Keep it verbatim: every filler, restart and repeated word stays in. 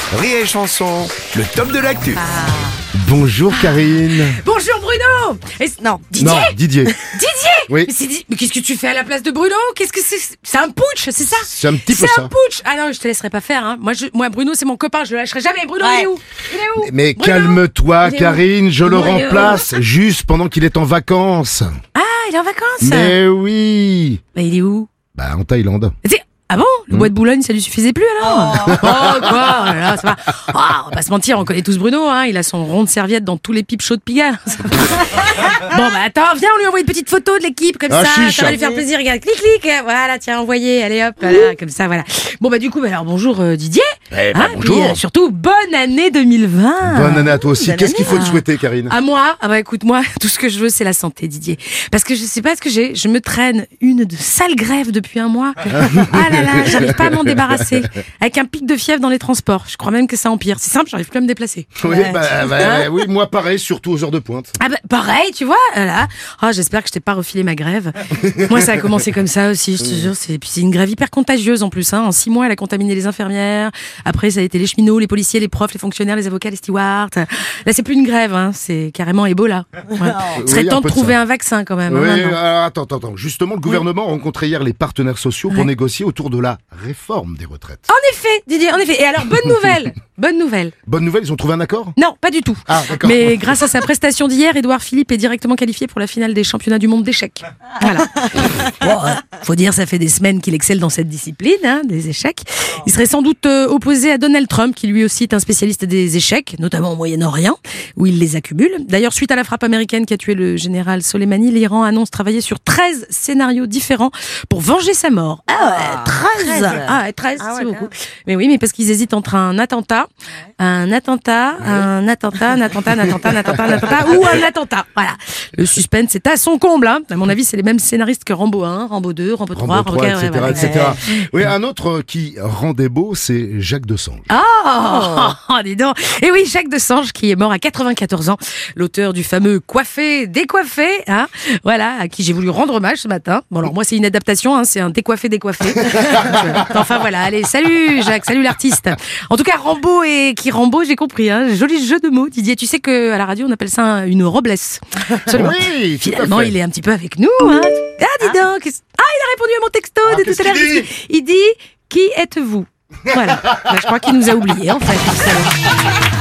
Rire et Chanson, le top de l'actu. Ah. Bonjour Karine. Bonjour Bruno. Et c- Non, Didier. Non, Didier. Didier. Oui. Mais, c'est Di- mais qu'est-ce que tu fais à la place de Bruno? Qu'est-ce que c'est? C'est un putsch, c'est ça? C'est un petit peu C'est ça. un putsch. Ah non, je te laisserai pas faire. Hein. Moi, je, moi, Bruno, c'est mon copain, je le lâcherai jamais. Bruno, il est où? Il est où? Mais Bruno calme-toi Il est où Karine, je le Bruno, il est où remplace juste pendant qu'il est en vacances. Ah, il est en vacances. Mais oui. Bah, il est où? Bah en Thaïlande. C'est- Ah bon? Le bois de Boulogne, ça lui suffisait plus alors? Oh, quoi? Oh là là, ça va. Oh, on va pas se mentir, on connaît tous Bruno, hein. Il a son rond de serviette dans tous les pipes chauds de Pigalle. Bon, bah attends, viens, on lui envoie une petite photo de l'équipe, comme Ah, ça. chiche. Ça va lui faire plaisir. Regarde, clic, clic. Voilà, tiens, envoyé. Allez hop, voilà, comme ça, voilà. Bon, bah du coup, bah, alors bonjour euh, Didier. Eh bah, Hein, bonjour. puis, euh, surtout, bonne année deux mille vingt. Bonne année à toi aussi. Bonne Qu'est-ce qu'il faut année. te souhaiter Karine? À moi, ah bah écoute, moi, tout ce que je veux, c'est la santé, Didier. Parce que je sais pas ce que j'ai, je me traîne une de sale grève depuis un mois. Ah là là, j'arrive pas à m'en débarrasser. Avec un pic de fièvre dans les transports. Je crois même que ça empire. C'est simple, j'arrive plus à me déplacer. Oui, Ouais. bah, bah, oui, moi pareil, surtout aux heures de pointe. Ah bah pareil, tu vois, là. Oh, j'espère que je t'ai pas refilé ma grève. Moi, ça a commencé comme ça aussi, je te jure. C'est, puis c'est une grève hyper contagieuse en plus. Hein. En six mois, elle a contaminé les infirmières. Après, ça a été les cheminots, les policiers, les profs, les fonctionnaires, les avocats, les stewards. Là, c'est plus une grève, hein. C'est carrément Ebola. Ouais. Il serait Oui, un temps peu de de trouver ça. un vaccin quand même. hein, Oui, maintenant. alors, attends, attends, attends. Justement, le gouvernement a rencontré hier les partenaires sociaux pour Ouais. négocier autour de la réforme des retraites. En effet, Didier, en effet. Et alors, bonne nouvelle. Bonne nouvelle. Bonne nouvelle, ils ont trouvé un accord? Non, pas du tout. Ah, d'accord. Mais grâce à sa prestation d'hier, Édouard Philippe est directement qualifié pour la finale des championnats du monde d'échecs. Voilà. Bon, euh, faut dire, ça fait des semaines qu'il excelle dans cette discipline, hein, des échecs. Il serait sans doute euh, opposé à Donald Trump, qui lui aussi est un spécialiste des échecs, notamment au Moyen-Orient, où il les accumule. D'ailleurs, suite à la frappe américaine qui a tué le général Soleimani, l'Iran annonce travailler sur treize scénarios différents pour venger sa mort. Ah ouais, treize. Ah ouais, treize, c'est beaucoup. Mais oui, mais parce qu'ils hésitent entre un attentat, un attentat, un attentat, un attentat, un attentat, un attentat, un attentat ou un attentat. Voilà. Le suspense est à son comble. Hein. À mon avis, c'est les mêmes scénaristes que Rambo un, Rambo deux, Rambo trois, Rambo trois, ouais, et cetera, ouais, et cetera. Oui, un autre qui rendait beau, c'est Jacques Desange. Ah, oh, dis donc. Et oui, Jacques Desange qui est mort à quatre-vingt-quatorze ans, l'auteur du fameux Coiffé, décoiffé, hein, voilà, à qui j'ai voulu rendre hommage ce matin. Bon alors moi c'est une adaptation, hein, c'est un décoiffé, décoiffé. Donc, euh, enfin voilà, allez, salut Jacques, salut l'artiste. En tout cas, Rambo et qui Rambo, j'ai compris, hein, joli jeu de mots, Didier. Tu sais que à la radio on appelle ça une roblesse. Absolument. Oui, tout à Finalement, fait. il est un petit peu avec nous, hein. Ah, dis donc. qu'est-ce- Ah, il a répondu à mon texto Ah, de tout qu'est-ce à l'heure. qu'il dit Il dit, qui êtes-vous? Voilà. Bah, je crois qu'il nous a oubliés, en fait.